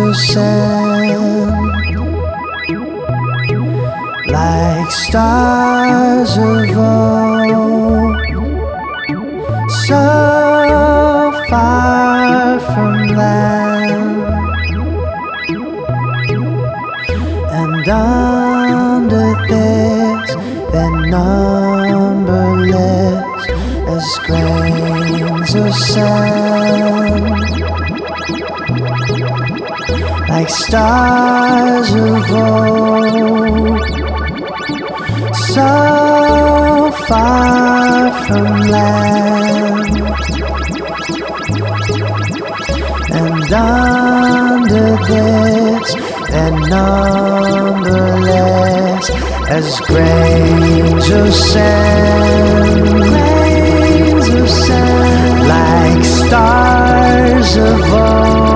of sand, like stars of old, so far from land. And under this, they're numberless as grains of sand, like stars of old, so far from land. And under this, they're numberless as grains of sand, grains of sand, like stars of old,